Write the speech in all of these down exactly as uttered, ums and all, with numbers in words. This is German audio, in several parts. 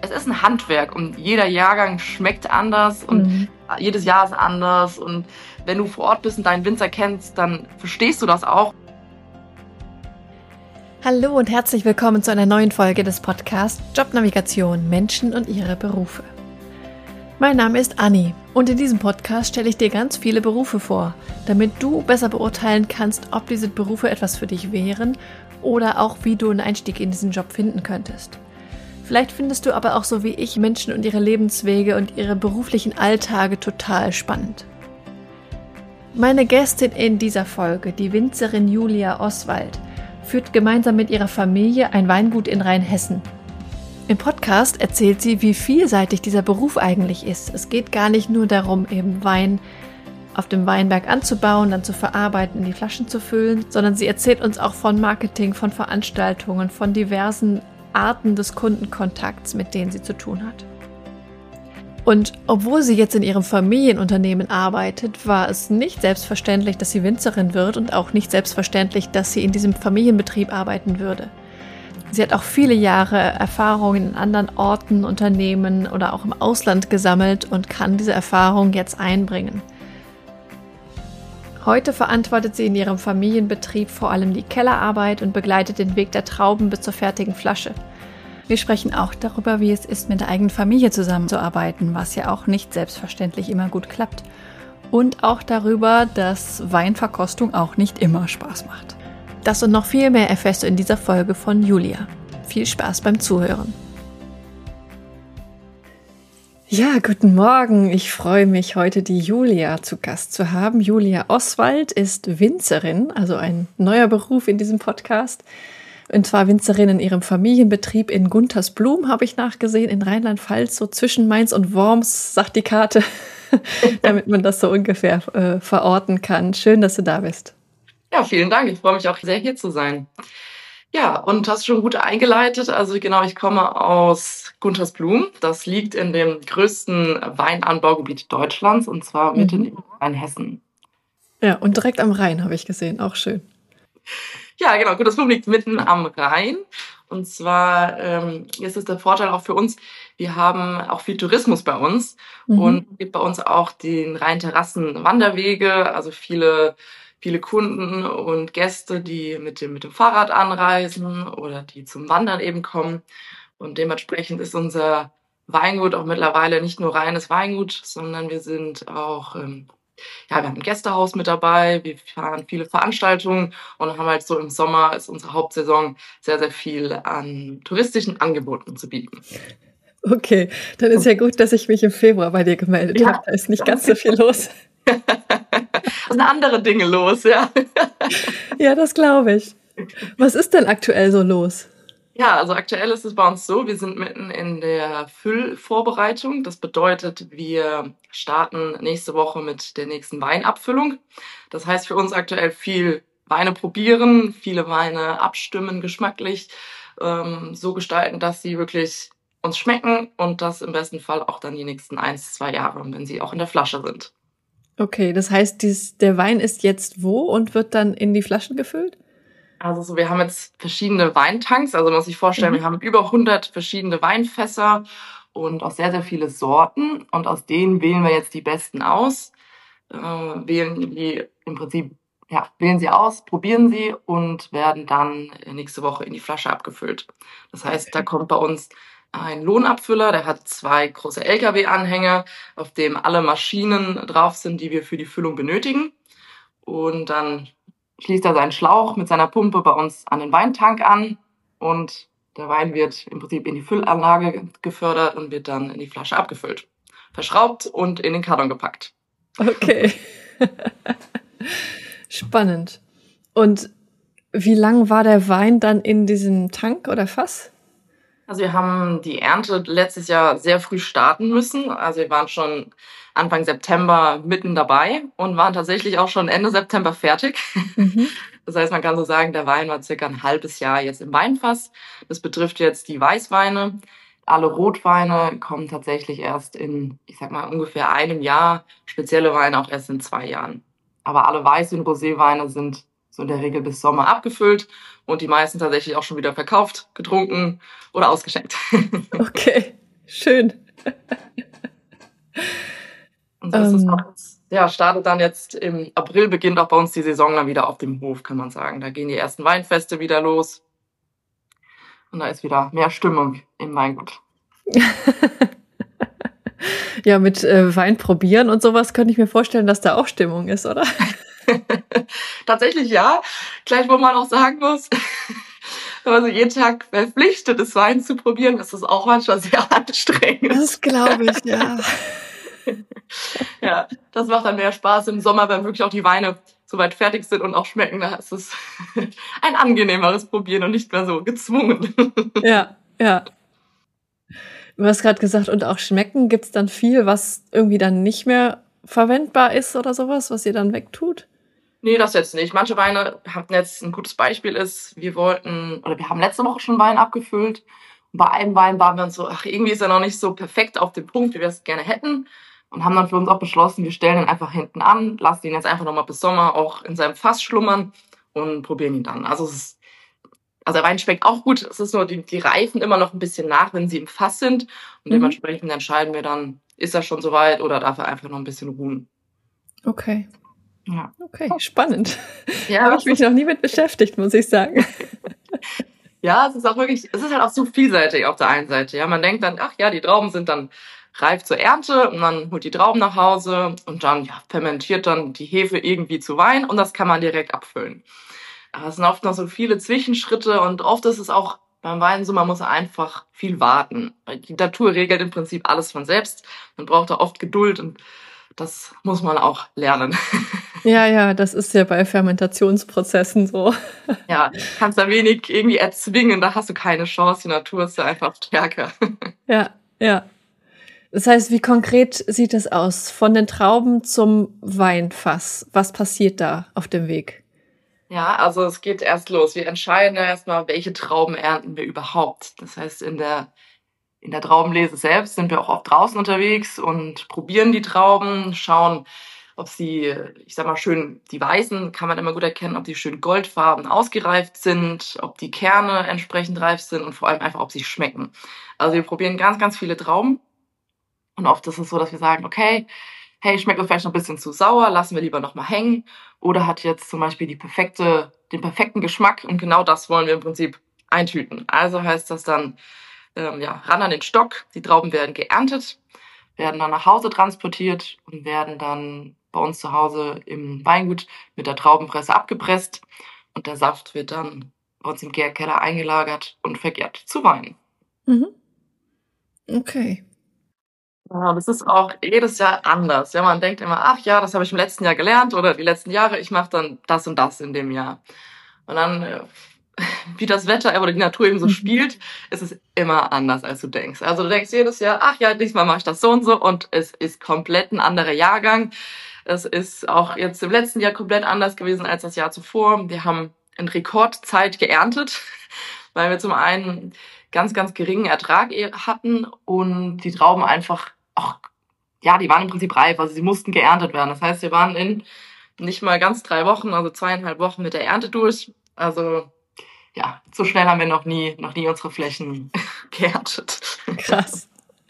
Es ist ein Handwerk und jeder Jahrgang schmeckt anders und mhm. jedes Jahr ist anders. Und wenn du vor Ort bist und deinen Winzer kennst, dann verstehst du das auch. Hallo und herzlich willkommen zu einer neuen Folge des Podcasts Jobnavigation – Menschen und ihre Berufe. Mein Name ist Anni und in diesem Podcast stelle ich dir ganz viele Berufe vor, damit du besser beurteilen kannst, ob diese Berufe etwas für dich wären oder auch wie du einen Einstieg in diesen Job finden könntest. Vielleicht findest du aber auch so wie ich Menschen und ihre Lebenswege und ihre beruflichen Alltage total spannend. Meine Gästin in dieser Folge, die Winzerin Julia Oswald, führt gemeinsam mit ihrer Familie ein Weingut in Rheinhessen. Im Podcast erzählt sie, wie vielseitig dieser Beruf eigentlich ist. Es geht gar nicht nur darum, eben Wein auf dem Weinberg anzubauen, dann zu verarbeiten, in die Flaschen zu füllen, sondern sie erzählt uns auch von Marketing, von Veranstaltungen, von diversen Arten des Kundenkontakts, mit denen sie zu tun hat. Und obwohl sie jetzt in ihrem Familienunternehmen arbeitet, war es nicht selbstverständlich, dass sie Winzerin wird und auch nicht selbstverständlich, dass sie in diesem Familienbetrieb arbeiten würde. Sie hat auch viele Jahre Erfahrung in anderen Orten, Unternehmen oder auch im Ausland gesammelt und kann diese Erfahrung jetzt einbringen. Heute verantwortet sie in ihrem Familienbetrieb vor allem die Kellerarbeit und begleitet den Weg der Trauben bis zur fertigen Flasche. Wir sprechen auch darüber, wie es ist, mit der eigenen Familie zusammenzuarbeiten, was ja auch nicht selbstverständlich immer gut klappt. Und auch darüber, dass Weinverkostung auch nicht immer Spaß macht. Das und noch viel mehr erfährst du in dieser Folge von Julia. Viel Spaß beim Zuhören. Ja, guten Morgen. Ich freue mich, heute die Julia zu Gast zu haben. Julia Oswald ist Winzerin, also ein neuer Beruf in diesem Podcast. Und zwar Winzerin in ihrem Familienbetrieb in Guntersblum, habe ich nachgesehen, in Rheinland-Pfalz, so zwischen Mainz und Worms, sagt die Karte, damit man das so ungefähr äh, verorten kann. Schön, dass du da bist. Ja, vielen Dank. Ich freue mich auch sehr, hier zu sein. Ja, und hast schon gut eingeleitet. Also genau, ich komme aus Guntersblum. Das liegt in dem größten Weinanbaugebiet Deutschlands, und zwar mitten mhm. in Rheinhessen. Ja, und direkt am Rhein habe ich gesehen, auch schön. Ja, genau, Guntersblum liegt mitten am Rhein. Und zwar ähm, ist es der Vorteil auch für uns, wir haben auch viel Tourismus bei uns. Mhm. Und es gibt bei uns auch den Rheinterrassen-Wanderwege, also viele Viele Kunden und Gäste, die mit dem, mit dem Fahrrad anreisen oder die zum Wandern eben kommen. Und dementsprechend ist unser Weingut auch mittlerweile nicht nur reines Weingut, sondern wir sind auch, ähm, ja, wir haben ein Gästehaus mit dabei, wir fahren viele Veranstaltungen und haben halt so im Sommer ist unsere Hauptsaison sehr, sehr viel an touristischen Angeboten zu bieten. Okay, dann ist ja gut, dass ich mich im Februar bei dir gemeldet ja. habe. Da ist nicht ganz so viel los. Es sind andere Dinge los, ja. Ja, das glaube ich. Was ist denn aktuell so los? Ja, also aktuell ist es bei uns so, wir sind mitten in der Füllvorbereitung. Das bedeutet, wir starten nächste Woche mit der nächsten Weinabfüllung. Das heißt für uns aktuell viel Weine probieren, viele Weine abstimmen, geschmacklich, ähm, so gestalten, dass sie wirklich uns schmecken und das im besten Fall auch dann die nächsten eins, zwei Jahre, wenn sie auch in der Flasche sind. Okay, das heißt, dies, der Wein ist jetzt wo und wird dann in die Flaschen gefüllt? Also so, wir haben jetzt verschiedene Weintanks, also man muss sich vorstellen, mhm. wir haben über hundert verschiedene Weinfässer und auch sehr, sehr viele Sorten und aus denen wählen wir jetzt die besten aus, äh, wählen die im Prinzip, ja, wählen sie aus, probieren sie und werden dann nächste Woche in die Flasche abgefüllt. Das heißt, okay. Da kommt bei uns ein Lohnabfüller, der hat zwei große L K W-Anhänger, auf dem alle Maschinen drauf sind, die wir für die Füllung benötigen. Und dann schließt er seinen Schlauch mit seiner Pumpe bei uns an den Weintank an und der Wein wird im Prinzip in die Füllanlage gefördert und wird dann in die Flasche abgefüllt, verschraubt und in den Karton gepackt. Okay. Spannend. Und wie lang war der Wein dann in diesem Tank oder Fass? Also wir haben die Ernte letztes Jahr sehr früh starten müssen. Also wir waren schon Anfang September mitten dabei und waren tatsächlich auch schon Ende September fertig. Mhm. Das heißt, man kann so sagen, der Wein war circa ein halbes Jahr jetzt im Weinfass. Das betrifft jetzt die Weißweine. Alle Rotweine kommen tatsächlich erst in, ich sag mal, ungefähr einem Jahr. Spezielle Weine auch erst in zwei Jahren. Aber alle Weiß- und Roséweine sind so in der Regel bis Sommer abgefüllt und die meisten tatsächlich auch schon wieder verkauft, getrunken oder ausgeschenkt. Okay. schön. Und das ist auch, ja, startet dann jetzt im April, beginnt auch bei uns die Saison dann wieder auf dem Hof, kann man sagen. Da gehen die ersten Weinfeste wieder los. Und da ist wieder mehr Stimmung im Weingut. Ja, mit äh, Wein probieren und sowas könnte ich mir vorstellen, dass da auch Stimmung ist, oder? Tatsächlich ja. Gleich, wo man auch sagen muss, wenn man so jeden Tag verpflichtet ist, Wein zu probieren, ist das auch manchmal sehr anstrengend. Das glaube ich, ja. Ja, das macht dann mehr Spaß im Sommer, wenn wirklich auch die Weine soweit fertig sind und auch schmecken. Da ist es ein angenehmeres Probieren und nicht mehr so gezwungen. Ja, ja. Du hast gerade gesagt, und auch schmecken, gibt's dann viel, was irgendwie dann nicht mehr verwendbar ist oder sowas, was ihr dann wegtut? Nee, das jetzt nicht. Manche Weine hatten jetzt ein gutes Beispiel ist, wir wollten, oder wir haben letzte Woche schon Wein abgefüllt. Und bei einem Wein waren wir uns so, ach, irgendwie ist er noch nicht so perfekt auf dem Punkt, wie wir es gerne hätten. Und haben dann für uns auch beschlossen, wir stellen ihn einfach hinten an, lassen ihn jetzt einfach nochmal bis Sommer auch in seinem Fass schlummern und probieren ihn dann. Also es ist, also der Wein schmeckt auch gut. Es ist nur, die, die reifen immer noch ein bisschen nach, wenn sie im Fass sind. Und Mhm. dementsprechend entscheiden wir dann, ist er schon soweit oder darf er einfach noch ein bisschen ruhen. Okay. Ja. Okay, spannend. Ja, habe ich mich noch nie mit beschäftigt, muss ich sagen. Ja, es ist auch wirklich, es ist halt auch so vielseitig auf der einen Seite. Ja, man denkt dann, ach ja, die Trauben sind dann reif zur Ernte und man holt die Trauben nach Hause und dann ja, fermentiert dann die Hefe irgendwie zu Wein und das kann man direkt abfüllen. Aber es sind oft noch so viele Zwischenschritte und oft ist es auch beim Wein so, man muss einfach viel warten. Die Natur regelt im Prinzip alles von selbst. Man braucht da oft Geduld und das muss man auch lernen. Ja, ja, das ist ja bei Fermentationsprozessen so. Ja, kannst da wenig irgendwie erzwingen, da hast du keine Chance. Die Natur ist ja einfach stärker. Ja, ja. Das heißt, wie konkret sieht es aus? Von den Trauben zum Weinfass. Was passiert da auf dem Weg? Ja, also es geht erst los. Wir entscheiden ja erstmal, welche Trauben ernten wir überhaupt. Das heißt, in der, in der Traubenlese selbst sind wir auch oft draußen unterwegs und probieren die Trauben, schauen, ob sie, ich sag mal schön, die Weißen kann man immer gut erkennen, ob die schön goldfarben ausgereift sind, ob die Kerne entsprechend reif sind und vor allem einfach, ob sie schmecken. Also wir probieren ganz, ganz viele Trauben. Und oft ist es so, dass wir sagen, okay, hey, schmeckt mir vielleicht noch ein bisschen zu sauer, lassen wir lieber noch mal hängen. Oder hat jetzt zum Beispiel die perfekte, den perfekten Geschmack und genau das wollen wir im Prinzip eintüten. Also heißt das dann, ähm, ja, ran an den Stock, die Trauben werden geerntet, werden dann nach Hause transportiert und werden dann bei uns zu Hause im Weingut mit der Traubenpresse abgepresst. Und der Saft wird dann bei uns im Gärkeller eingelagert und vergärt zu Wein. Mhm. Okay. Ja, das ist auch jedes Jahr anders. Ja, man denkt immer, ach ja, das habe ich im letzten Jahr gelernt oder die letzten Jahre, ich mache dann das und das in dem Jahr. Und dann, äh, wie das Wetter oder die Natur eben so spielt, ist es immer anders, als du denkst. Also du denkst jedes Jahr, ach ja, diesmal mache ich das so und so und es ist komplett ein anderer Jahrgang. Es ist auch jetzt im letzten Jahr komplett anders gewesen als das Jahr zuvor. Wir haben in Rekordzeit geerntet, weil wir zum einen ganz, ganz geringen Ertrag hatten und die Trauben einfach auch, ja, die waren im Prinzip reif, also sie mussten geerntet werden. Das heißt, wir waren in nicht mal ganz drei Wochen, also zweieinhalb Wochen mit der Ernte durch. Also ja, so schnell haben wir noch nie, noch nie unsere Flächen geerntet. Krass.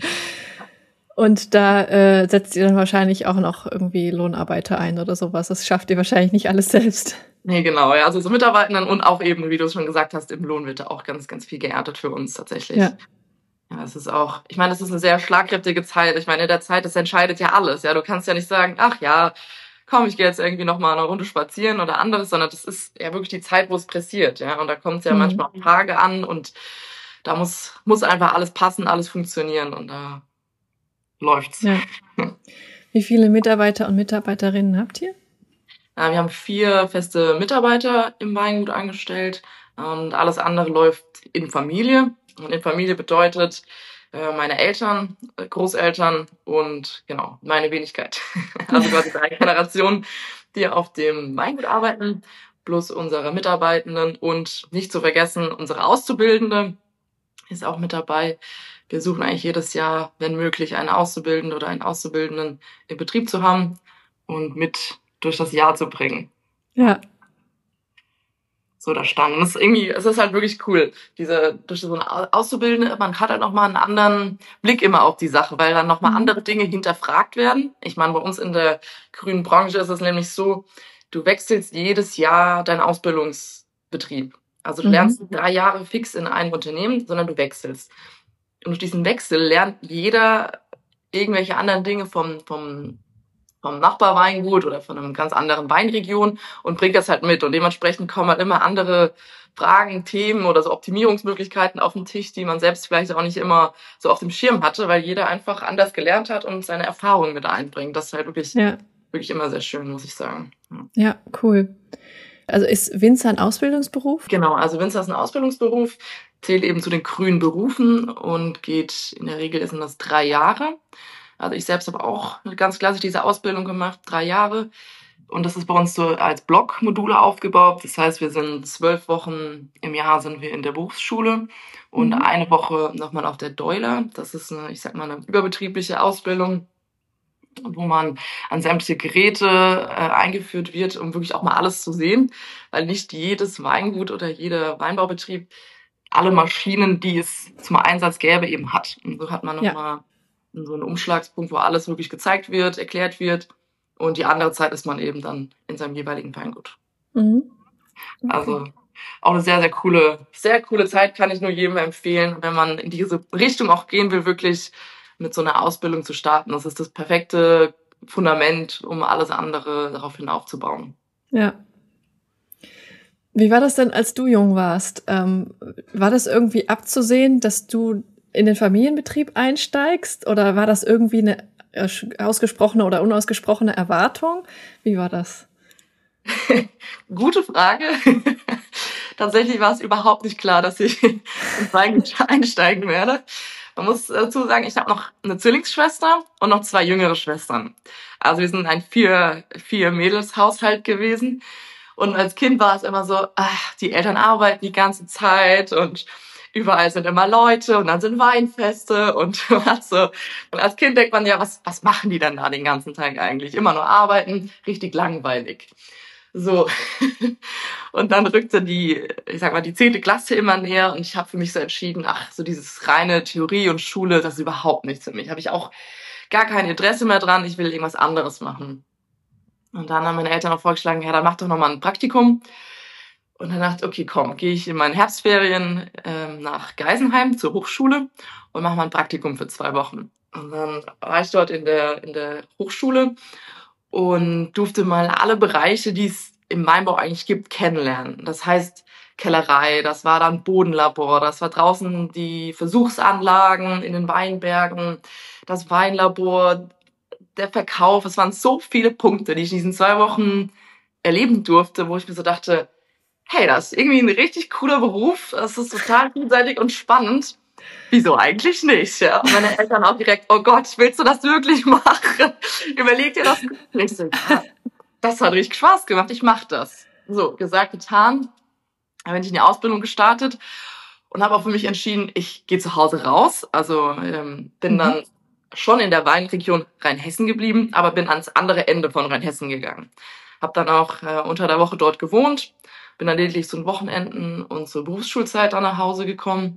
Und da äh, setzt ihr dann wahrscheinlich auch noch irgendwie Lohnarbeiter ein oder sowas. Das schafft ihr wahrscheinlich nicht alles selbst. Nee, genau, ja. Also so Mitarbeitenden und auch eben, wie du es schon gesagt hast, im Lohn wird da auch ganz, ganz viel geerntet für uns tatsächlich. Ja. Ja, es ist auch, ich meine, das ist eine sehr schlagkräftige Zeit. Ich meine, in der Zeit, das entscheidet ja alles. Ja, du kannst ja nicht sagen, ach ja, komm, ich gehe jetzt irgendwie noch mal eine Runde spazieren oder anderes, sondern das ist ja wirklich die Zeit, wo es pressiert, ja. Und da kommt es ja Mhm. manchmal auf Tage an und da muss, muss einfach alles passen, alles funktionieren und da läuft's. Ja. Wie viele Mitarbeiter und Mitarbeiterinnen habt ihr? Ja, wir haben vier feste Mitarbeiter im Weingut angestellt und alles andere läuft in Familie. Und in Familie bedeutet äh, meine Eltern, Großeltern und genau, meine Wenigkeit. Also quasi drei Generationen, die auf dem Weingut arbeiten, plus unsere Mitarbeitenden und nicht zu vergessen, unsere Auszubildende ist auch mit dabei. Wir suchen eigentlich jedes Jahr, wenn möglich, eine Auszubildende oder einen Auszubildenden im Betrieb zu haben und mit durch das Jahr zu bringen. Ja. so da standen. Das ist irgendwie, es ist halt wirklich cool. Diese, durch so eine Auszubildende, man hat halt nochmal einen anderen Blick immer auf die Sache, weil dann nochmal Mhm. andere Dinge hinterfragt werden. Ich meine, bei uns in der grünen Branche ist es nämlich so, du wechselst jedes Jahr deinen Ausbildungsbetrieb. Also du Mhm. lernst nicht drei Jahre fix in einem Unternehmen, sondern du wechselst. Und durch diesen Wechsel lernt jeder irgendwelche anderen Dinge vom, vom, vom Nachbarweingut oder von einer ganz anderen Weinregion und bringt das halt mit. Und dementsprechend kommen halt immer andere Fragen, Themen oder so Optimierungsmöglichkeiten auf den Tisch, die man selbst vielleicht auch nicht immer so auf dem Schirm hatte, weil jeder einfach anders gelernt hat und seine Erfahrungen mit einbringt. Das ist halt wirklich, Ja. wirklich immer sehr schön, muss ich sagen. Ja, cool. Also ist Winzer ein Ausbildungsberuf? Genau, also Winzer ist ein Ausbildungsberuf, zählt eben zu den grünen Berufen und geht, in der Regel sind das drei Jahre. Also ich selbst habe auch ganz klassisch diese Ausbildung gemacht, drei Jahre. Und das ist bei uns so als Blockmodule aufgebaut. Das heißt, wir sind zwölf Wochen im Jahr sind wir in der Berufsschule und Mhm. eine Woche nochmal auf der Deuler. Das ist eine, ich sag mal, eine überbetriebliche Ausbildung, wo man an sämtliche Geräte äh, eingeführt wird, um wirklich auch mal alles zu sehen, weil nicht jedes Weingut oder jeder Weinbaubetrieb alle Maschinen, die es zum Einsatz gäbe, eben hat. Und so hat man Ja. nochmal so einen Umschlagspunkt, wo alles wirklich gezeigt wird, erklärt wird. Und die andere Zeit ist man eben dann in seinem jeweiligen Weingut. Mhm. Okay. Also auch eine sehr, sehr coole, sehr coole Zeit, kann ich nur jedem empfehlen, wenn man in diese Richtung auch gehen will, wirklich mit so einer Ausbildung zu starten. Das ist das perfekte Fundament, um alles andere daraufhin aufzubauen. Ja. Wie war das denn, als du jung warst? Ähm, war das irgendwie abzusehen, dass du in den Familienbetrieb einsteigst? Oder war das irgendwie eine ausgesprochene oder unausgesprochene Erwartung? Wie war das? Gute Frage. Tatsächlich war es überhaupt nicht klar, dass ich ins Weingut einsteigen werde. Man muss dazu sagen, ich habe noch eine Zwillingsschwester und noch zwei jüngere Schwestern. Also wir sind ein vier, vier Mädels-Haushalt gewesen. Und als Kind war es immer so, ach, die Eltern arbeiten die ganze Zeit und überall sind immer Leute und dann sind Weinfeste und was so. Und als Kind denkt man ja, was, was machen die denn da den ganzen Tag eigentlich? Immer nur arbeiten, richtig langweilig. So. Und dann rückte die, ich sag mal, die zehnte Klasse immer näher und ich habe für mich so entschieden, ach, so dieses reine Theorie und Schule, das ist überhaupt nichts für mich. Habe ich auch gar kein Interesse mehr dran, ich will irgendwas anderes machen. Und dann haben meine Eltern auch vorgeschlagen, ja, dann mach doch nochmal ein Praktikum. Und dann dachte ich, okay, komm, gehe ich in meinen Herbstferien ähm, nach Geisenheim zur Hochschule und mache mal ein Praktikum für zwei Wochen. Und dann war ich dort in der, in der Hochschule und durfte mal alle Bereiche, die es im Weinbau eigentlich gibt, kennenlernen. Das heißt Kellerei, das war dann Bodenlabor, das war draußen die Versuchsanlagen in den Weinbergen, das Weinlabor, der Verkauf. Es waren so viele Punkte, die ich in diesen zwei Wochen erleben durfte, wo ich mir so dachte, hey, das ist irgendwie ein richtig cooler Beruf, das ist total vielseitig und spannend. Wieso eigentlich nicht? Ja? Und meine Eltern auch direkt, oh Gott, willst du das wirklich machen? Überleg dir das nicht. So, ja, das hat richtig Spaß gemacht, ich mach das. So, gesagt, getan. Dann bin ich in die Ausbildung gestartet und habe auch für mich entschieden, ich gehe zu Hause raus. Also ähm, bin mhm. dann schon in der Weinregion Rheinhessen geblieben, aber bin ans andere Ende von Rheinhessen gegangen. Habe dann auch äh, unter der Woche dort gewohnt, bin dann lediglich zu den Wochenenden und zur Berufsschulzeit dann nach Hause gekommen.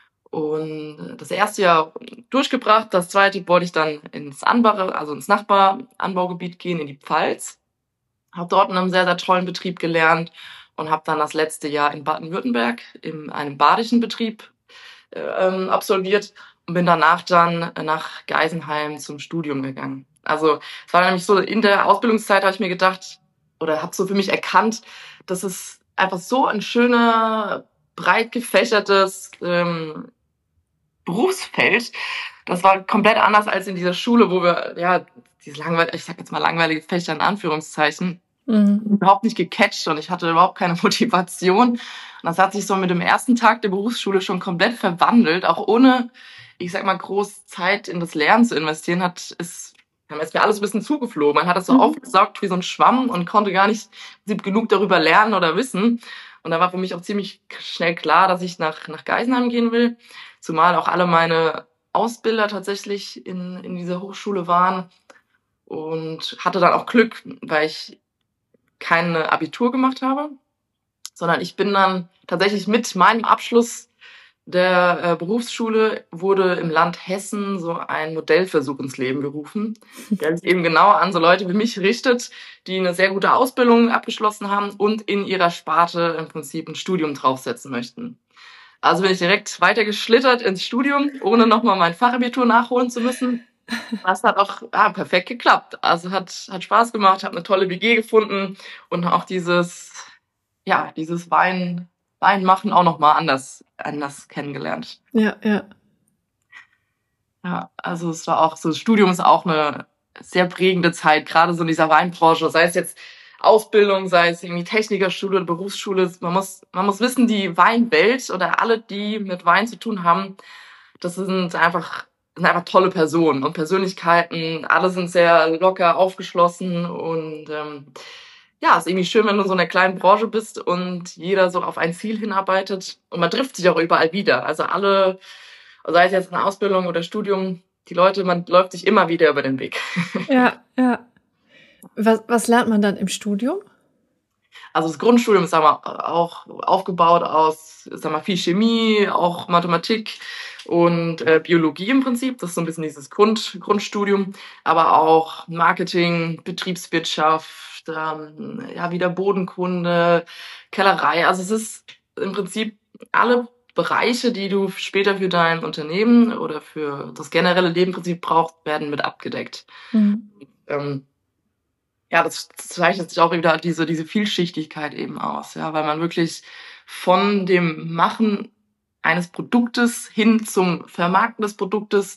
Und das erste Jahr durchgebracht, das zweite wollte ich dann ins Anbau, also ins Nachbaranbaugebiet gehen, in die Pfalz. Habe dort in einem sehr, sehr tollen Betrieb gelernt und habe dann das letzte Jahr in Baden-Württemberg in einem badischen Betrieb äh, absolviert und bin danach dann nach Geisenheim zum Studium gegangen. Also es war nämlich so, in der Ausbildungszeit habe ich mir gedacht, oder habe so für mich erkannt, dass es einfach so ein schöner, breit gefächertes ähm, Berufsfeld. Das war komplett anders als in dieser Schule, wo wir, ja, diese langweilige, ich sag jetzt mal langweilige Fächer in Anführungszeichen, mhm. überhaupt nicht gecatcht und ich hatte überhaupt keine Motivation. Und das hat sich so mit dem ersten Tag der Berufsschule schon komplett verwandelt, auch ohne, ich sag mal, groß Zeit in das Lernen zu investieren, hat es, ist mir alles ein bisschen zugeflogen. Man hat das so mhm. aufgesaugt wie so ein Schwamm und konnte gar nicht genug darüber lernen oder wissen. Und da war für mich auch ziemlich schnell klar, dass ich nach, nach Geisenheim gehen will. Zumal auch alle meine Ausbilder tatsächlich in, in dieser Hochschule waren. Und hatte dann auch Glück, weil ich kein Abitur gemacht habe, sondern ich bin dann tatsächlich mit meinem Abschluss der äh, Berufsschule wurde im Land Hessen so ein Modellversuch ins Leben gerufen, der sich eben genau an so Leute wie mich richtet, die eine sehr gute Ausbildung abgeschlossen haben und in ihrer Sparte im Prinzip ein Studium draufsetzen möchten. Also bin ich direkt weitergeschlittert ins Studium, ohne nochmal mein Fachabitur nachholen zu müssen. Das hat auch ah, perfekt geklappt. Also hat hat Spaß gemacht, habe eine tolle W G gefunden und auch dieses ja dieses Wein Wein machen auch noch mal anders anders kennengelernt. Ja, ja. Ja, also es war auch so, das Studium ist auch eine sehr prägende Zeit, gerade so in dieser Weinbranche, sei es jetzt Ausbildung, sei es irgendwie Technikerschule oder Berufsschule. Man muss man muss wissen, die Weinwelt oder alle, die mit Wein zu tun haben, das sind einfach sind einfach tolle Personen und Persönlichkeiten. Alle sind sehr locker, aufgeschlossen und ähm, ja, ist irgendwie schön, wenn du in so einer kleinen Branche bist und jeder so auf ein Ziel hinarbeitet und man trifft sich auch überall wieder. Also alle, sei es jetzt eine Ausbildung oder Studium, die Leute, man läuft sich immer wieder über den Weg. Ja, ja. Was, was lernt man dann im Studium? Also das Grundstudium ist, sagen wir, auch aufgebaut aus, sagen wir, viel Chemie, auch Mathematik und äh, Biologie im Prinzip. Das ist so ein bisschen dieses Grund, Grundstudium, aber auch Marketing, Betriebswirtschaft, ähm, ja wieder Bodenkunde, Kellerei. Also es ist im Prinzip alle Bereiche, die du später für dein Unternehmen oder für das generelle Lebensprinzip brauchst, werden mit abgedeckt. Mhm. Ähm, ja, das zeichnet sich auch wieder diese, diese Vielschichtigkeit eben aus, ja, weil man wirklich von dem Machen eines Produktes hin zum Vermarkten des Produktes,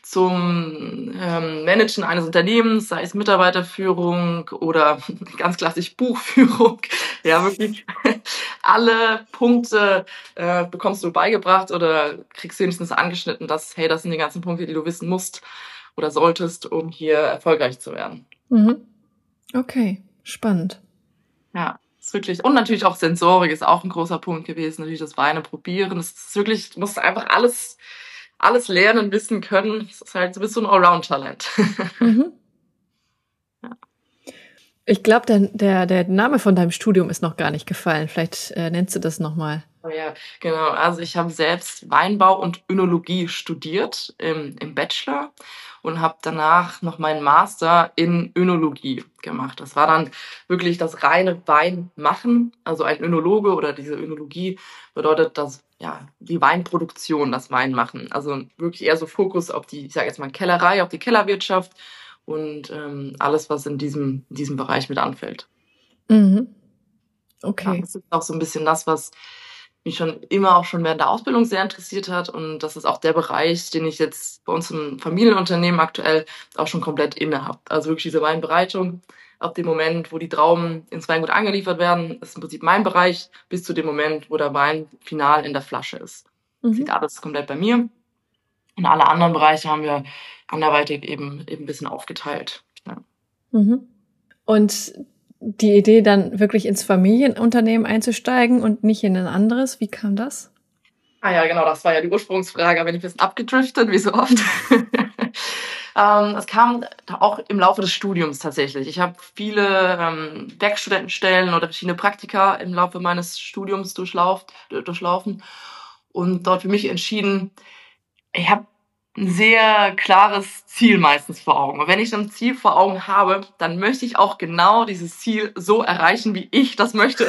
zum ähm, Managen eines Unternehmens, sei es Mitarbeiterführung oder ganz klassisch Buchführung, ja, wirklich alle Punkte äh, bekommst du beigebracht oder kriegst wenigstens angeschnitten, dass, hey, das sind die ganzen Punkte, die du wissen musst oder solltest, um hier erfolgreich zu werden. Mhm. Okay, spannend. Ja, ist wirklich, und natürlich auch Sensorik ist auch ein großer Punkt gewesen, natürlich das Weine probieren. Das ist wirklich, du musst einfach alles, alles lernen, wissen können. Das ist halt, du bist so ein Allround-Talent. Mhm. Ja. Ich glaube, der, der, der Name von deinem Studium ist noch gar nicht gefallen. Vielleicht äh, nennst du das nochmal. Oh ja, genau. Also ich habe selbst Weinbau und Önologie studiert im, im Bachelor und habe danach noch meinen Master in Önologie gemacht. Das war dann wirklich das reine Weinmachen. Also ein Önologe oder diese Önologie bedeutet das, ja, die Weinproduktion, das Weinmachen. Also wirklich eher so Fokus auf die, ich sage jetzt mal Kellerei, auf die Kellerwirtschaft und ähm, alles, was in diesem, in diesem Bereich mit anfällt. Mhm. Ja, Okay. das ist auch so ein bisschen das, was mich schon immer auch schon während der Ausbildung sehr interessiert hat. Und das ist auch der Bereich, den ich jetzt bei uns im Familienunternehmen aktuell auch schon komplett inne habe. Also wirklich diese Weinbereitung ab dem Moment, wo die Trauben ins Weingut angeliefert werden, ist im Prinzip mein Bereich, bis zu dem Moment, wo der Wein final in der Flasche ist. Das Mhm. liegt alles komplett bei mir. Und alle anderen Bereiche haben wir anderweitig eben, eben ein bisschen aufgeteilt. Ja. Mhm. Und die Idee, dann wirklich ins Familienunternehmen einzusteigen und nicht in ein anderes, wie kam das? Ah ja, genau, das war ja die Ursprungsfrage, aber bin ich ein bisschen abgedriftet, wie so oft. ähm, es kam auch im Laufe des Studiums tatsächlich. Ich habe viele ähm, Werkstudentenstellen oder verschiedene Praktika im Laufe meines Studiums durchlauft, durchlaufen und dort für mich entschieden, ich habe ein sehr klares Ziel meistens vor Augen. Und wenn ich ein Ziel vor Augen habe, dann möchte ich auch genau dieses Ziel so erreichen, wie ich das möchte.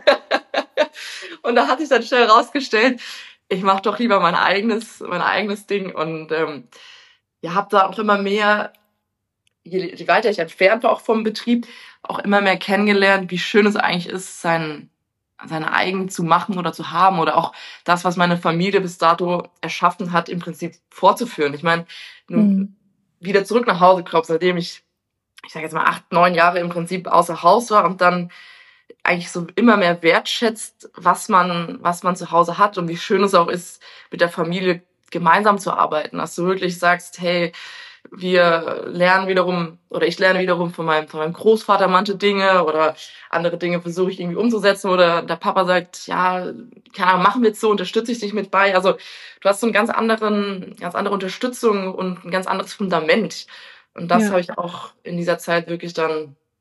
Und da hat sich dann schnell rausgestellt, ich mache doch lieber mein eigenes, mein eigenes Ding und ähm, ja, habe da auch immer mehr, je, je weiter ich entfernt war auch vom Betrieb, auch immer mehr kennengelernt, wie schön es eigentlich ist, sein seine eigenen zu machen oder zu haben oder auch das, was meine Familie bis dato erschaffen hat, im Prinzip fortzuführen. Ich meine, nun Mhm. wieder zurück nach Hause gekommen, seitdem ich, ich sage jetzt mal acht, neun Jahre im Prinzip außer Haus war und dann eigentlich so immer mehr wertschätzt, was man, was man zu Hause hat und wie schön es auch ist, mit der Familie gemeinsam zu arbeiten. Dass du wirklich sagst, hey, wir lernen wiederum, oder ich lerne wiederum von meinem, von meinem Großvater manche Dinge oder andere Dinge versuche ich irgendwie umzusetzen oder der Papa sagt, ja, keine Ahnung, machen wir jetzt so, unterstütze ich dich mit bei. Also du hast so einen ganz anderen, ganz andere Unterstützung und ein ganz anderes Fundament. Und das Ja. habe ich auch in dieser Zeit wirklich dann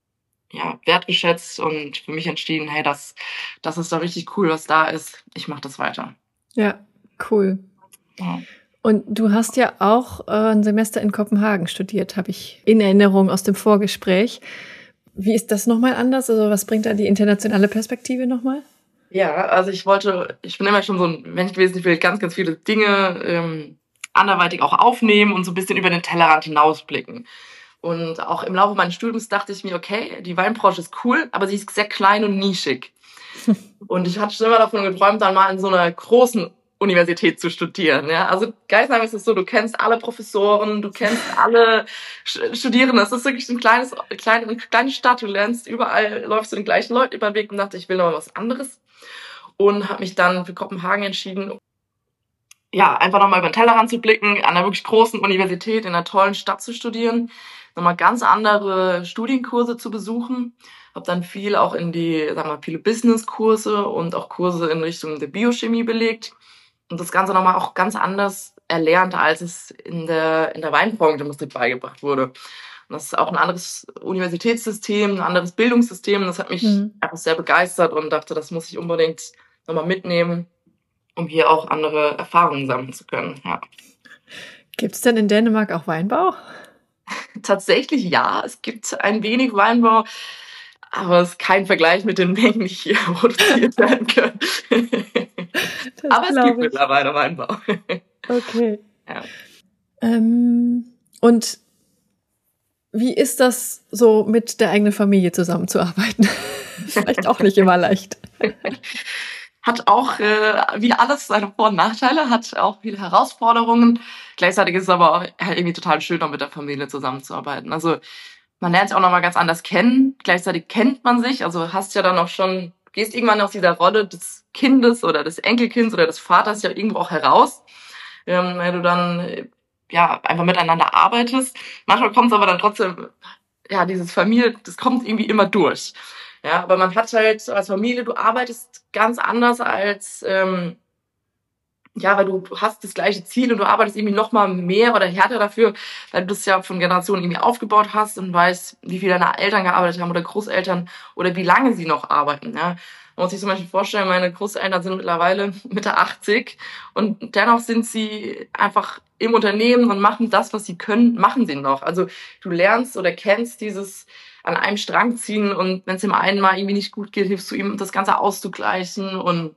ja, wertgeschätzt und für mich entschieden, hey, das, das ist doch richtig cool, was da ist. Ich mache das weiter. Ja, cool. Ja. Und du hast ja auch äh, ein Semester in Kopenhagen studiert, habe ich in Erinnerung aus dem Vorgespräch. Wie ist das nochmal anders? Also was bringt da die internationale Perspektive nochmal? Ja, also ich wollte, ich bin immer schon so ein Mensch gewesen, ich will ganz, ganz viele Dinge ähm, anderweitig auch aufnehmen und so ein bisschen über den Tellerrand hinausblicken. Und auch im Laufe meines Studiums dachte ich mir, okay, die Weinbranche ist cool, aber sie ist sehr klein und nischig. Und ich hatte schon immer davon geträumt, dann mal in so einer großen Universität zu studieren. Ja, also Geisheim ist es so, du kennst alle Professoren, du kennst alle Studierenden. Das ist wirklich ein kleines, kleine, eine kleine Stadt. Du lernst überall, läufst du den gleichen Leuten über den Weg und dachte, ich will noch mal was anderes. Und habe mich dann für Kopenhagen entschieden, ja, einfach nochmal über den Tellerrand zu blicken, an einer wirklich großen Universität in einer tollen Stadt zu studieren, nochmal ganz andere Studienkurse zu besuchen. Habe dann viel auch in die, sagen wir mal, viele Business-Kurse und auch Kurse in Richtung der Biochemie belegt und das Ganze nochmal auch ganz anders erlernt, als es in der in der Weinbranche beigebracht wurde. Und das ist auch ein anderes Universitätssystem, ein anderes Bildungssystem. Das hat mich mhm. einfach sehr begeistert und dachte, das muss ich unbedingt nochmal mitnehmen, um hier auch andere Erfahrungen sammeln zu können. Ja. Gibt es denn in Dänemark auch Weinbau? Tatsächlich ja, es gibt ein wenig Weinbau, aber es ist kein Vergleich mit den Mengen, die hier produziert werden können. Aber es gibt mittlerweile Weinbau. Okay. Ja. Ähm, und wie ist das so, mit der eigenen Familie zusammenzuarbeiten? Vielleicht auch nicht immer leicht. Hat auch, äh, wie alles, seine Vor- und Nachteile, hat auch viele Herausforderungen. Gleichzeitig ist es aber auch halt irgendwie total schön, auch mit der Familie zusammenzuarbeiten. Also man lernt sich auch nochmal ganz anders kennen. Gleichzeitig kennt man sich. Also hast ja dann auch schon, gehst irgendwann aus dieser Rolle des Kindes oder des Enkelkinds oder des Vaters ja irgendwo auch heraus, ähm, weil du dann ja einfach miteinander arbeitest. Manchmal kommt es aber dann trotzdem, ja, dieses Familie, das kommt irgendwie immer durch. Ja, aber man hat halt als Familie, du arbeitest ganz anders als, ähm, ja, weil du hast das gleiche Ziel und du arbeitest irgendwie noch mal mehr oder härter dafür, weil du das ja von Generationen irgendwie aufgebaut hast und weißt, wie viel deine Eltern gearbeitet haben oder Großeltern oder wie lange sie noch arbeiten. Ja. Man muss sich zum Beispiel vorstellen, meine Großeltern sind mittlerweile Mitte achtzig und dennoch sind sie einfach im Unternehmen und machen das, was sie können, machen sie noch. Also du lernst oder kennst dieses an einem Strang ziehen und wenn es dem einen mal irgendwie nicht gut geht, hilfst du ihm, das Ganze auszugleichen. Und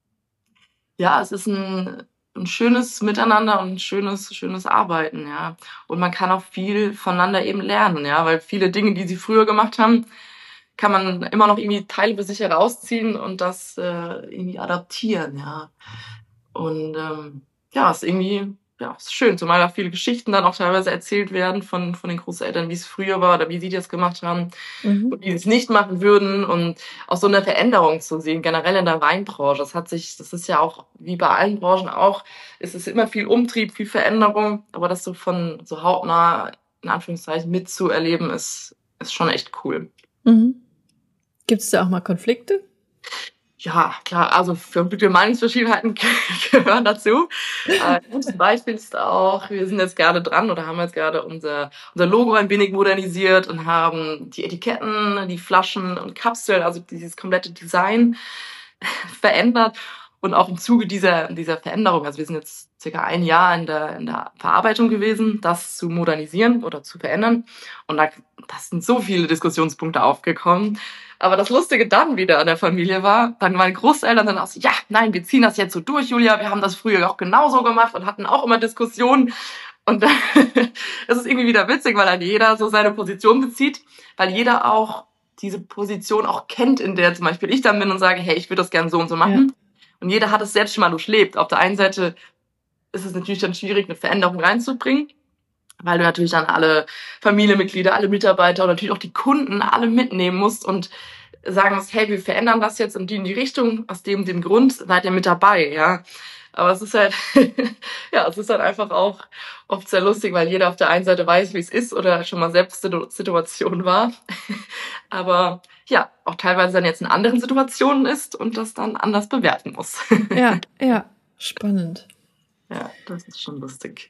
ja, es ist ein, ein schönes Miteinander und ein schönes, schönes Arbeiten, ja. Und man kann auch viel voneinander eben lernen, ja, weil viele Dinge, die sie früher gemacht haben, kann man immer noch irgendwie Teile für sich herausziehen und das äh, irgendwie adaptieren, ja. Und ähm, ja, ist irgendwie ja, ist schön, zumal da viele Geschichten dann auch teilweise erzählt werden von von den Großeltern, wie es früher war oder wie sie das gemacht haben mhm. und wie sie es nicht machen würden und auch so eine Veränderung zu sehen, generell in der Weinbranche. Das hat sich, das ist ja auch wie bei allen Branchen auch, es ist immer viel Umtrieb, viel Veränderung, aber das so von so hautnah in Anführungszeichen mitzuerleben, ist ist schon echt cool. Mhm. Gibt es da auch mal Konflikte? Ja, klar, also Konflikte, Meinungsverschiedenheiten gehören dazu. Ein gutes Beispiel ist auch, wir sind jetzt gerade dran oder haben jetzt gerade unser unser Logo ein wenig modernisiert und haben die Etiketten, die Flaschen und Kapseln, also dieses komplette Design verändert. Und auch im Zuge dieser dieser Veränderung, also wir sind jetzt circa ein Jahr in der in der Verarbeitung gewesen, das zu modernisieren oder zu verändern. Und da das sind so viele Diskussionspunkte aufgekommen. Aber das Lustige dann wieder an der Familie war, dann meine Großeltern dann auch so, ja, nein, wir ziehen das jetzt so durch, Julia, wir haben das früher auch genauso gemacht und hatten auch immer Diskussionen. Und es ist irgendwie wieder witzig, weil dann jeder so seine Position bezieht, weil jeder auch diese Position auch kennt, in der zum Beispiel ich dann bin und sage, hey, ich würde das gerne so und so machen. Ja. Und jeder hat es selbst schon mal durchlebt. Auf der einen Seite ist es natürlich dann schwierig, eine Veränderung reinzubringen, weil du natürlich dann alle Familienmitglieder, alle Mitarbeiter und natürlich auch die Kunden alle mitnehmen musst und sagen musst, hey, wir verändern das jetzt in die in die Richtung, aus dem dem Grund seid ihr mit dabei, ja. Aber es ist halt, ja, es ist halt einfach auch oft sehr lustig, weil jeder auf der einen Seite weiß, wie es ist oder schon mal selbst Situation war. Aber ja, auch teilweise dann jetzt in anderen Situationen ist und das dann anders bewerten muss. Ja, ja, spannend. Ja, das ist schon lustig.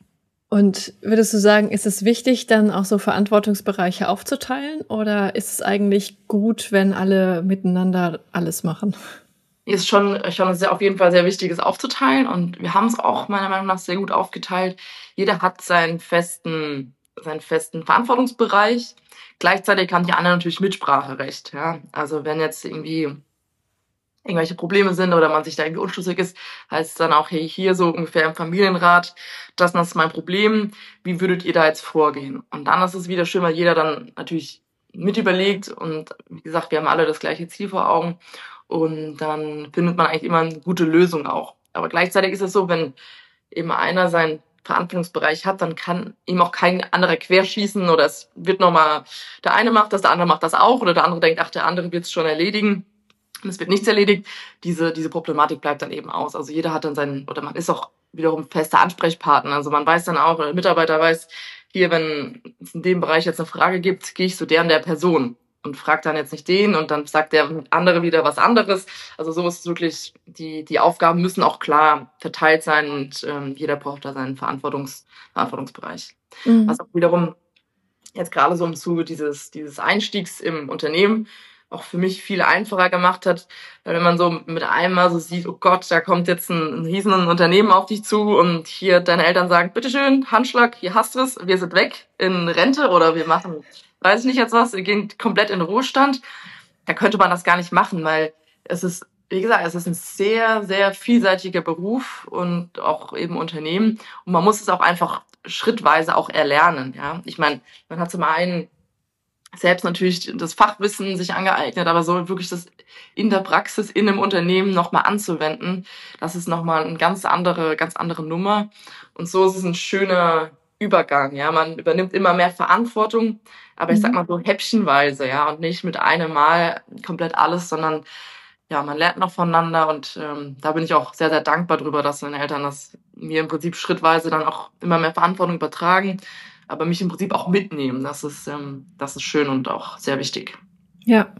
Und würdest du sagen, ist es wichtig, dann auch so Verantwortungsbereiche aufzuteilen oder ist es eigentlich gut, wenn alle miteinander alles machen? Ist schon, schon sehr, auf jeden Fall sehr wichtig, es aufzuteilen. Und wir haben es auch meiner Meinung nach sehr gut aufgeteilt. Jeder hat seinen festen, seinen festen Verantwortungsbereich. Gleichzeitig haben die anderen natürlich Mitspracherecht. Ja? Also wenn jetzt irgendwie irgendwelche Probleme sind oder man sich da irgendwie unschlüssig ist, heißt es dann auch, hey, hier so ungefähr im Familienrat, das, das ist mein Problem, wie würdet ihr da jetzt vorgehen? Und dann ist es wieder schön, weil jeder dann natürlich mit überlegt und wie gesagt, wir haben alle das gleiche Ziel vor Augen und dann findet man eigentlich immer eine gute Lösung auch. Aber gleichzeitig ist es so, wenn eben einer seinen Verantwortungsbereich hat, dann kann ihm auch kein anderer querschießen oder es wird nochmal, der eine macht das, der andere macht das auch oder der andere denkt, ach, der andere wird es schon erledigen. Und es wird nichts erledigt. Diese, diese Problematik bleibt dann eben aus. Also jeder hat dann seinen, oder man ist auch wiederum fester Ansprechpartner. Also man weiß dann auch, oder der Mitarbeiter weiß, hier, wenn es in dem Bereich jetzt eine Frage gibt, gehe ich zu der und der Person und frage dann jetzt nicht den und dann sagt der andere wieder was anderes. Also so ist es wirklich, die, die Aufgaben müssen auch klar verteilt sein und ähm, jeder braucht da seinen Verantwortungs, Verantwortungsbereich. Mhm. Was auch wiederum jetzt gerade so im Zuge dieses, dieses Einstiegs im Unternehmen auch für mich viel einfacher gemacht hat, weil wenn man so mit einem Mal so sieht, oh Gott, da kommt jetzt ein, ein riesen Unternehmen auf dich zu und hier deine Eltern sagen, bitteschön, Handschlag, hier hast du es, wir sind weg in Rente oder wir machen, weiß ich nicht jetzt was, wir gehen komplett in den Ruhestand, da könnte man das gar nicht machen, weil es ist, wie gesagt, es ist ein sehr, sehr vielseitiger Beruf und auch eben Unternehmen und man muss es auch einfach schrittweise auch erlernen, ja. Ich meine, man hat zum einen selbst natürlich das Fachwissen sich angeeignet, aber so wirklich das in der Praxis, in einem Unternehmen nochmal anzuwenden, das ist nochmal eine ganz andere, ganz andere Nummer. Und so ist es ein schöner Übergang, ja. Man übernimmt immer mehr Verantwortung, aber ich sag mal so häppchenweise, ja, und nicht mit einem Mal komplett alles, sondern ja, man lernt noch voneinander und ähm, da bin ich auch sehr, sehr dankbar drüber, dass meine Eltern das mir im Prinzip schrittweise dann auch immer mehr Verantwortung übertragen, aber mich im Prinzip auch mitnehmen. Das ist, ähm, das ist schön und auch sehr wichtig. Ja.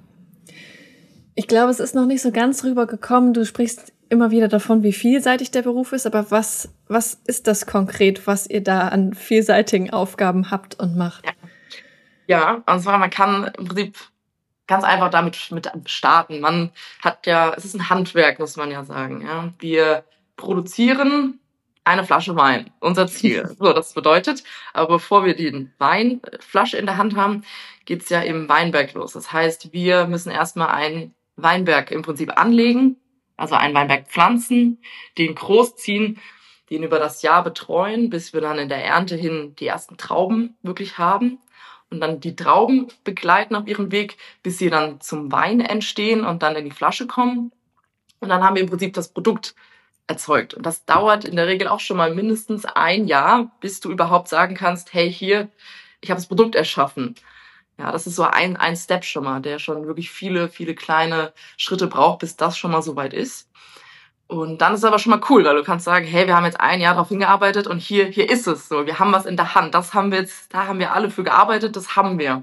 Ich glaube, es ist noch nicht so ganz rübergekommen. Du sprichst immer wieder davon, wie vielseitig der Beruf ist, aber was, was ist das konkret, was ihr da an vielseitigen Aufgaben habt und macht? Ja, ja, und zwar, man kann im Prinzip ganz einfach damit mit starten. Man hat ja, es ist ein Handwerk, muss man ja sagen. Ja, wir produzieren eine Flasche Wein, unser Ziel. So, das bedeutet, aber bevor wir die Weinflasche in der Hand haben, geht's ja im Weinberg los. Das heißt, wir müssen erstmal einen Weinberg im Prinzip anlegen, also einen Weinberg pflanzen, den großziehen, den über das Jahr betreuen, bis wir dann in der Ernte hin die ersten Trauben wirklich haben. Und dann die Trauben begleiten auf ihrem Weg, bis sie dann zum Wein entstehen und dann in die Flasche kommen. Und dann haben wir im Prinzip das Produkt erzeugt. Und das dauert in der Regel auch schon mal mindestens ein Jahr, bis du überhaupt sagen kannst, hey, hier, ich habe das Produkt erschaffen. Ja, das ist so ein, ein Step schon mal, der schon wirklich viele, viele kleine Schritte braucht, bis das schon mal so weit ist. Und dann ist es aber schon mal cool, weil du kannst sagen, hey, wir haben jetzt ein Jahr darauf hingearbeitet und hier, hier ist es so. Wir haben was in der Hand. Das haben wir jetzt, da haben wir alle für gearbeitet, das haben wir.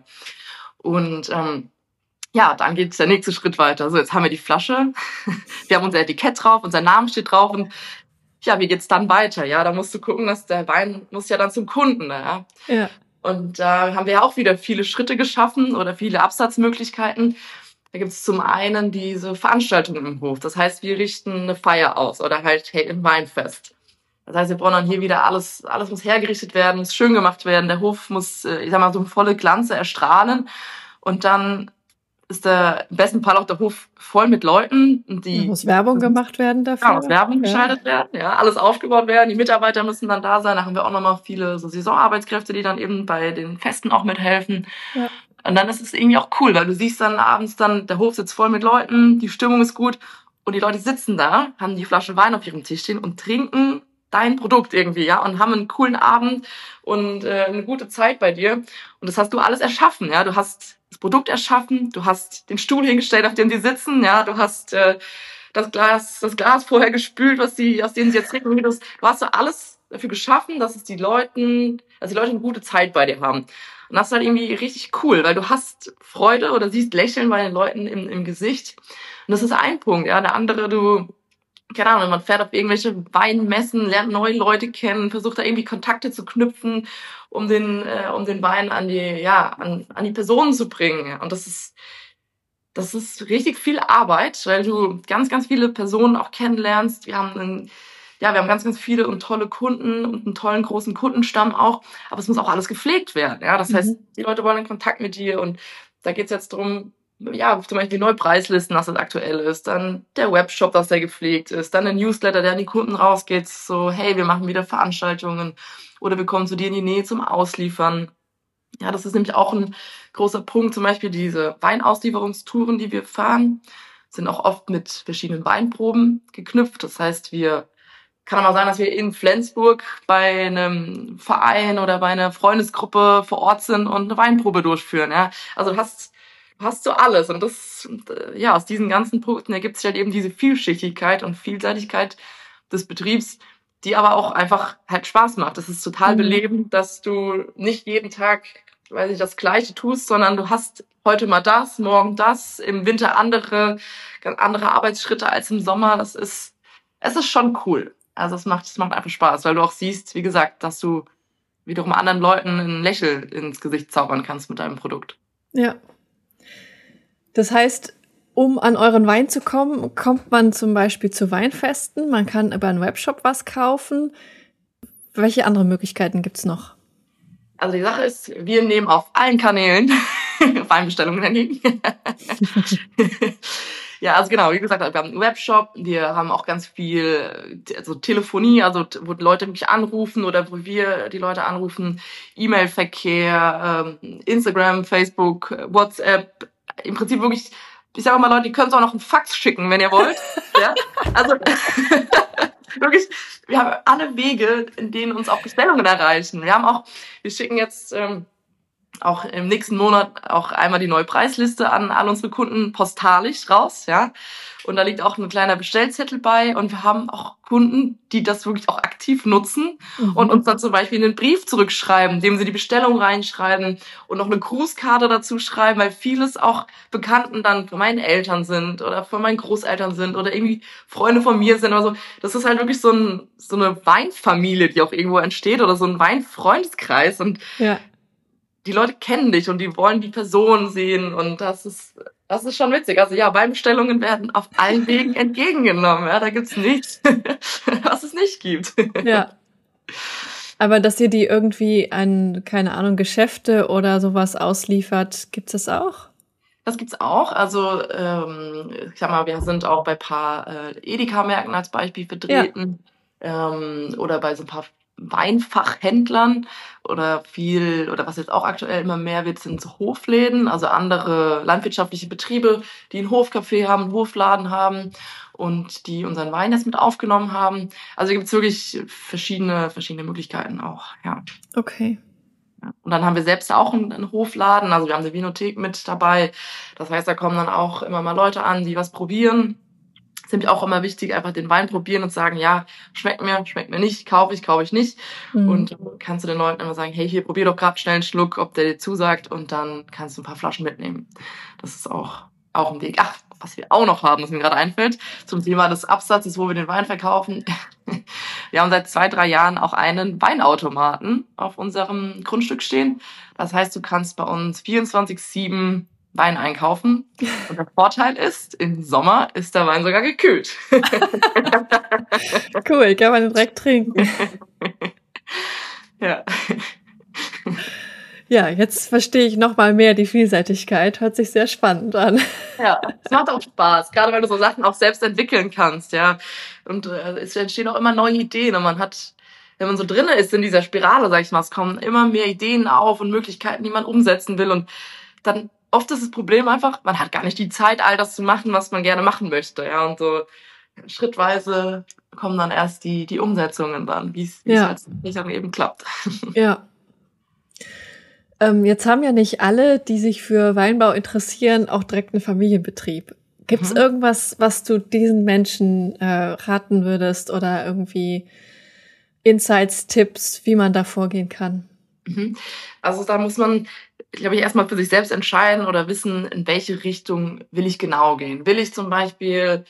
Und ähm, ja, dann geht der nächste Schritt weiter. So, jetzt haben wir die Flasche, wir haben unser Etikett drauf, unser Name steht drauf und ja, wie geht's dann weiter? Ja, da musst du gucken, dass der Wein muss ja dann zum Kunden. Ja. ja. Und da haben wir ja auch wieder viele Schritte geschaffen oder viele Absatzmöglichkeiten. Da gibt's zum einen diese Veranstaltungen im Hof. Das heißt, wir richten eine Feier aus oder halt hey, ein Weinfest. Das heißt, wir brauchen dann hier wieder alles, alles muss hergerichtet werden, muss schön gemacht werden. Der Hof muss, ich sag mal, so volle Glanze erstrahlen. Und dann ist der, im besten Fall auch der Hof voll mit Leuten. Die, da muss Werbung gemacht werden dafür. Ja, muss Werbung geschaltet ja. werden, ja, alles aufgebaut werden. Die Mitarbeiter müssen dann da sein. Da haben wir auch nochmal viele so Saisonarbeitskräfte, die dann eben bei den Festen auch mithelfen. Ja. Und dann ist es irgendwie auch cool, weil du siehst dann abends dann, der Hof sitzt voll mit Leuten, die Stimmung ist gut und die Leute sitzen da, haben die Flasche Wein auf ihrem Tisch stehen und trinken dein Produkt irgendwie, ja, und haben einen coolen Abend und äh, eine gute Zeit bei dir. Und das hast du alles erschaffen, ja. Du hast das Produkt erschaffen, du hast den Stuhl hingestellt, auf dem die sitzen, ja, du hast äh, das Glas, das Glas vorher gespült, was die, aus denen sie jetzt trinken. Du hast so alles dafür geschaffen, dass es die Leuten, dass die Leute eine gute Zeit bei dir haben. Und das ist halt irgendwie richtig cool, weil du hast Freude oder siehst Lächeln bei den Leuten im, im Gesicht. Und das ist ein Punkt, ja. Der andere, du keine Ahnung, man fährt auf irgendwelche Weinmessen, lernt neue Leute kennen, versucht da irgendwie Kontakte zu knüpfen, um den, äh, um den Wein an die, ja, an, an die Personen zu bringen. Und das ist, das ist richtig viel Arbeit, weil du ganz, ganz viele Personen auch kennenlernst. Wir haben einen, ja, wir haben ganz, ganz viele und tolle Kunden und einen tollen großen Kundenstamm auch. Aber es muss auch alles gepflegt werden. Ja, das mhm. heißt, die Leute wollen in Kontakt mit dir und da geht's jetzt drum, ja, zum Beispiel neue Preislisten, dass das aktuell ist, dann der Webshop, dass der gepflegt ist, dann der Newsletter, der an die Kunden rausgeht, so, hey, wir machen wieder Veranstaltungen oder wir kommen zu dir in die Nähe zum Ausliefern. Ja, das ist nämlich auch ein großer Punkt, zum Beispiel diese Weinauslieferungstouren, die wir fahren, sind auch oft mit verschiedenen Weinproben geknüpft. Das heißt, wir, kann auch mal sein, dass wir in Flensburg bei einem Verein oder bei einer Freundesgruppe vor Ort sind und eine Weinprobe durchführen, ja. Also du hast hast du alles. Und das, ja, aus diesen ganzen Punkten ergibt sich halt eben diese Vielschichtigkeit und Vielseitigkeit des Betriebs, die aber auch einfach halt Spaß macht. Das ist total mhm. belebend, dass du nicht jeden Tag, weiß ich, das Gleiche tust, sondern du hast heute mal das, morgen das, im Winter andere, ganz andere Arbeitsschritte als im Sommer. Das ist, es ist schon cool. Also es macht, es macht einfach Spaß, weil du auch siehst, wie gesagt, dass du wiederum anderen Leuten ein Lächeln ins Gesicht zaubern kannst mit deinem Produkt. Ja. Das heißt, um an euren Wein zu kommen, kommt man zum Beispiel zu Weinfesten. Man kann über einen Webshop was kaufen. Welche anderen Möglichkeiten gibt's noch? Also die Sache ist, wir nehmen auf allen Kanälen Weinbestellungen entgegen. Ja, also genau, wie gesagt, wir haben einen Webshop, wir haben auch ganz viel also Telefonie, also wo Leute mich anrufen oder wo wir die Leute anrufen, E-Mail-Verkehr, Instagram, Facebook, WhatsApp, im Prinzip wirklich, ich sage mal Leute, die können es auch noch einen Fax schicken, wenn ihr wollt. Ja? Also wirklich, wir haben alle Wege, in denen uns auch Bestellungen erreichen. Wir haben auch, wir schicken jetzt ähm, auch im nächsten Monat auch einmal die neue Preisliste an all unsere Kunden postalisch raus, ja. Und da liegt auch ein kleiner Bestellzettel bei und wir haben auch Kunden, die das wirklich auch aktiv nutzen mhm. und uns dann zum Beispiel einen Brief zurückschreiben, indem sie die Bestellung reinschreiben und noch eine Grußkarte dazu schreiben, weil vieles auch Bekannten dann von meinen Eltern sind oder von meinen Großeltern sind oder irgendwie Freunde von mir sind oder so. Das ist halt wirklich so, ein, so eine Weinfamilie, die auch irgendwo entsteht oder so ein Weinfreundeskreis und ja. Die Leute kennen dich und die wollen die Person sehen und das ist, das ist schon witzig. Also ja, Weinbestellungen werden auf allen Wegen entgegengenommen. Ja, da gibt's nichts, was es nicht gibt. Ja. Aber dass ihr die irgendwie an, keine Ahnung, Geschäfte oder sowas ausliefert, gibt's das auch? Das gibt's auch. Also ähm, ich sag mal, wir sind auch bei ein paar äh, Edeka-Märkten als Beispiel vertreten ja. ähm, oder bei so ein paar Weinfachhändlern oder viel, oder was jetzt auch aktuell immer mehr wird, sind so Hofläden, also andere landwirtschaftliche Betriebe, die ein Hofcafé haben, einen Hofladen haben und die unseren Wein jetzt mit aufgenommen haben. Also gibt es wirklich verschiedene, verschiedene Möglichkeiten auch, ja. Okay. Und dann haben wir selbst auch einen, einen Hofladen, also wir haben eine Vinothek mit dabei. Das heißt, da kommen dann auch immer mal Leute an, die was probieren. Es ist nämlich auch immer wichtig, einfach den Wein probieren und sagen, ja, schmeckt mir, schmeckt mir nicht, kaufe ich, kaufe ich nicht. Mhm. Und dann kannst du den Leuten immer sagen, hey, hier, probier doch gerade schnell einen Schluck, ob der dir zusagt und dann kannst du ein paar Flaschen mitnehmen. Das ist auch, auch ein Weg. Ach, was wir auch noch haben, was mir gerade einfällt, zum Thema des Absatzes, wo wir den Wein verkaufen. Wir haben seit zwei, drei Jahren auch einen Weinautomaten auf unserem Grundstück stehen. Das heißt, du kannst bei uns vierundzwanzig sieben Wein einkaufen. Und der Vorteil ist, im Sommer ist der Wein sogar gekühlt. Cool, kann man direkt trinken. Ja. Ja, jetzt verstehe ich noch mal mehr die Vielseitigkeit. Hört sich sehr spannend an. Ja, es macht auch Spaß, gerade weil du so Sachen auch selbst entwickeln kannst, ja. Und äh, es entstehen auch immer neue Ideen und man hat, wenn man so drinne ist in dieser Spirale, sag ich mal, es kommen immer mehr Ideen auf und Möglichkeiten, die man umsetzen will und dann oft ist das Problem einfach, man hat gar nicht die Zeit, all das zu machen, was man gerne machen möchte, ja. Und so schrittweise kommen dann erst die die Umsetzungen dann, wie es ja. halt nicht dann eben klappt. Ja. Ähm, jetzt haben ja nicht alle, die sich für Weinbau interessieren, auch direkt einen Familienbetrieb. Gibt's mhm. irgendwas, was du diesen Menschen äh, raten würdest oder irgendwie Insights, Tipps, wie man da vorgehen kann? Mhm. Also da muss man, glaube ich, erstmal für sich selbst entscheiden oder wissen, in welche Richtung will ich genau gehen. Will ich zum Beispiel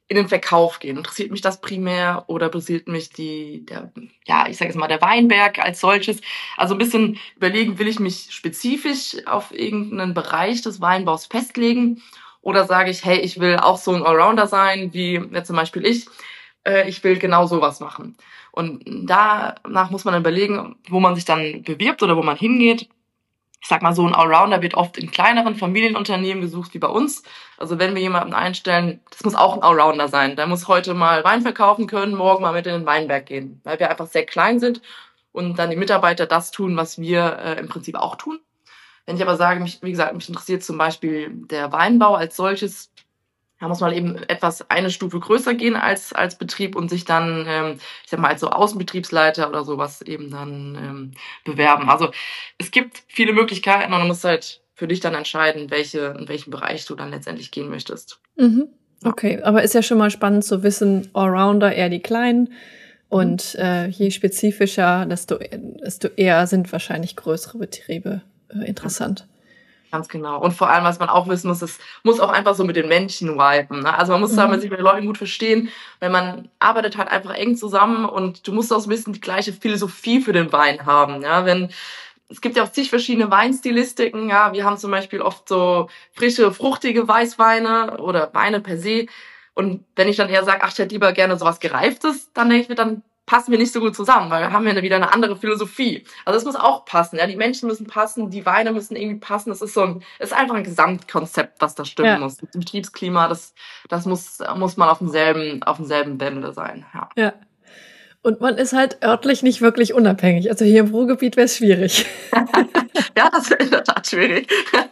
in den Verkauf gehen? Interessiert mich das primär oder interessiert mich die, der, ja, ich sage jetzt mal, der Weinberg als solches? Also ein bisschen überlegen, will ich mich spezifisch auf irgendeinen Bereich des Weinbaus festlegen oder sage ich, hey, ich will auch so ein Allrounder sein, wie jetzt zum Beispiel ich, äh, ich will genau sowas machen. Und danach muss man dann überlegen, wo man sich dann bewirbt oder wo man hingeht. Ich sag mal, so ein Allrounder wird oft in kleineren Familienunternehmen gesucht, wie bei uns. Also wenn wir jemanden einstellen, das muss auch ein Allrounder sein. Der muss heute mal Wein verkaufen können, morgen mal mit in den Weinberg gehen, weil wir einfach sehr klein sind und dann die Mitarbeiter das tun, was wir äh, im Prinzip auch tun. Wenn ich aber sage, mich, wie gesagt, mich interessiert zum Beispiel der Weinbau als solches, da muss man eben etwas eine Stufe größer gehen als als Betrieb und sich dann, ähm, ich sag mal, als so Außenbetriebsleiter oder sowas eben dann ähm, bewerben. Also es gibt viele Möglichkeiten und du musst halt für dich dann entscheiden, welche in welchen Bereich du dann letztendlich gehen möchtest. Mhm. Okay, aber ist ja schon mal spannend zu wissen, Allrounder eher die Kleinen und mhm. äh, je spezifischer, desto, desto eher sind wahrscheinlich größere Betriebe äh, interessant. Ja. Ganz genau. Und vor allem, was man auch wissen muss, es muss auch einfach so mit den Menschen viben. Ne? Also man muss mhm. da, man sich mit den Leuten gut verstehen, weil man arbeitet halt einfach eng zusammen und du musst auch so ein bisschen die gleiche Philosophie für den Wein haben. Ja, wenn es gibt ja auch zig verschiedene Weinstilistiken. Ja, wir haben zum Beispiel oft so frische, fruchtige Weißweine oder Weine per se. Und wenn ich dann eher sage, ach, ich hätte lieber gerne sowas Gereiftes, dann denke ich mir, dann passen wir nicht so gut zusammen, weil wir haben ja wieder eine andere Philosophie. Also es muss auch passen, ja, die Menschen müssen passen, die Weine müssen irgendwie passen. Es ist so ein, es ist einfach ein Gesamtkonzept, was da stimmen ja. muss. Das Betriebsklima, das, das muss, muss man auf demselben, auf demselben Bände sein. Ja. ja. Und man ist halt örtlich nicht wirklich unabhängig. Also hier im Ruhrgebiet wäre es schwierig. Ja, das wäre in der Tat schwierig.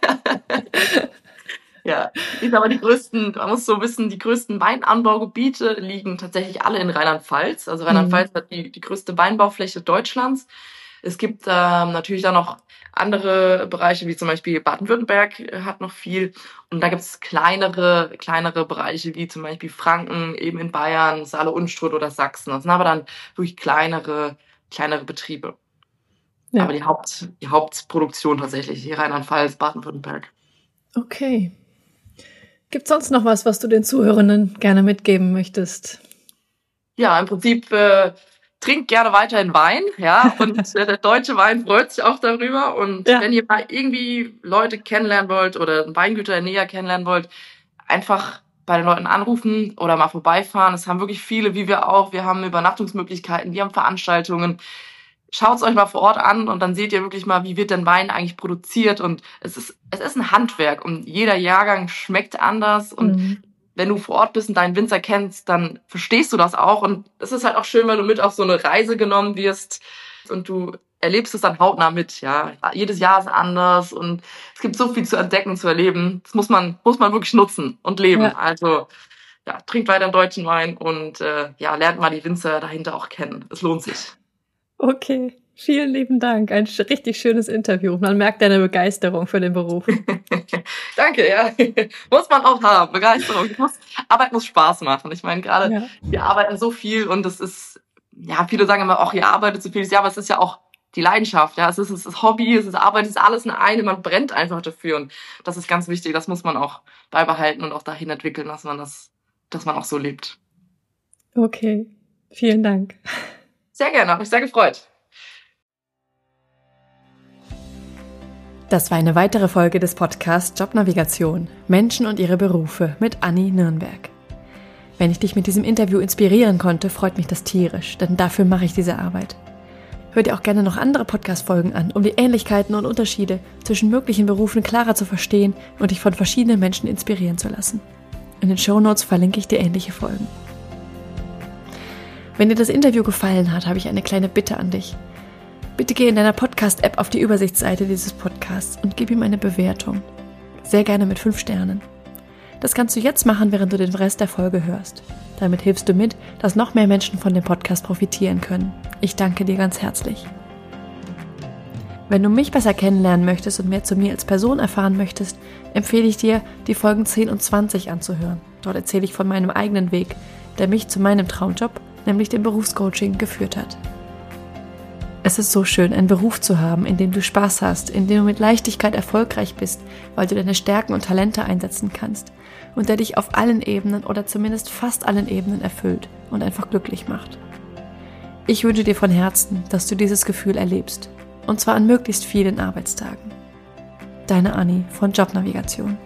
Ja, ich sag mal, die größten, man muss so wissen, die größten Weinanbaugebiete liegen tatsächlich alle in Rheinland-Pfalz. Also Rheinland-Pfalz mhm. hat die, die größte Weinbaufläche Deutschlands. Es gibt ähm, natürlich dann noch andere Bereiche, wie zum Beispiel Baden-Württemberg äh, hat noch viel. Und da gibt es kleinere, kleinere Bereiche, wie zum Beispiel Franken, eben in Bayern, Saale-Unstrut oder Sachsen. Das sind aber dann wirklich kleinere, kleinere Betriebe. Ja. Aber die Haupt, die Hauptproduktion tatsächlich hier Rheinland-Pfalz, Baden-Württemberg. Okay. Gibt es sonst noch was, was du den Zuhörenden gerne mitgeben möchtest? Ja, im Prinzip äh, trinkt gerne weiterhin Wein, ja, und äh, der deutsche Wein freut sich auch darüber. Und ja. wenn ihr mal irgendwie Leute kennenlernen wollt oder Weingüter näher kennenlernen wollt, einfach bei den Leuten anrufen oder mal vorbeifahren. Es haben wirklich viele, wie wir auch. Wir haben Übernachtungsmöglichkeiten, wir haben Veranstaltungen. Schaut es euch mal vor Ort an und dann seht ihr wirklich mal, wie wird denn Wein eigentlich produziert. Und es ist es ist ein Handwerk und jeder Jahrgang schmeckt anders. Und mhm. wenn du vor Ort bist und deinen Winzer kennst, dann verstehst du das auch. Und es ist halt auch schön, wenn du mit auf so eine Reise genommen wirst und du erlebst es dann hautnah mit. Ja, jedes Jahr ist anders und es gibt so viel zu entdecken und zu erleben. Das muss man muss man wirklich nutzen und leben. Ja. Also ja, trinkt weiter deutschen Wein und äh, ja, lernt mal die Winzer dahinter auch kennen. Es lohnt sich. Okay, vielen lieben Dank. Ein richtig schönes Interview. Man merkt deine Begeisterung für den Beruf. Danke, ja. Muss man auch haben, Begeisterung. Muss, Arbeit muss Spaß machen. Ich meine, gerade ja. wir arbeiten so viel und es ist, ja, viele sagen immer, ach, ihr arbeitet so viel. Ja, aber es ist ja auch die Leidenschaft. Ja, es ist, es ist Hobby, es ist Arbeit, es ist alles in einem. Man brennt einfach dafür und das ist ganz wichtig. Das muss man auch beibehalten und auch dahin entwickeln, dass man das, dass man auch so lebt. Okay, vielen Dank. Sehr gerne, habe mich sehr gefreut. Das war eine weitere Folge des Podcasts Jobnavigation – Menschen und ihre Berufe mit Anni Nürnberg. Wenn ich dich mit diesem Interview inspirieren konnte, freut mich das tierisch, denn dafür mache ich diese Arbeit. Hör dir auch gerne noch andere Podcast-Folgen an, um die Ähnlichkeiten und Unterschiede zwischen möglichen Berufen klarer zu verstehen und dich von verschiedenen Menschen inspirieren zu lassen. In den Shownotes verlinke ich dir ähnliche Folgen. Wenn dir das Interview gefallen hat, habe ich eine kleine Bitte an dich. Bitte geh in deiner Podcast-App auf die Übersichtsseite dieses Podcasts und gib ihm eine Bewertung. Sehr gerne mit fünf Sternen. Das kannst du jetzt machen, während du den Rest der Folge hörst. Damit hilfst du mit, dass noch mehr Menschen von dem Podcast profitieren können. Ich danke dir ganz herzlich. Wenn du mich besser kennenlernen möchtest und mehr zu mir als Person erfahren möchtest, empfehle ich dir, die Folgen zehn und zwanzig anzuhören. Dort erzähle ich von meinem eigenen Weg, der mich zu meinem Traumjob, nämlich dem Berufscoaching, geführt hat. Es ist so schön, einen Beruf zu haben, in dem du Spaß hast, in dem du mit Leichtigkeit erfolgreich bist, weil du deine Stärken und Talente einsetzen kannst und der dich auf allen Ebenen oder zumindest fast allen Ebenen erfüllt und einfach glücklich macht. Ich wünsche dir von Herzen, dass du dieses Gefühl erlebst, und zwar an möglichst vielen Arbeitstagen. Deine Anni von Jobnavigation.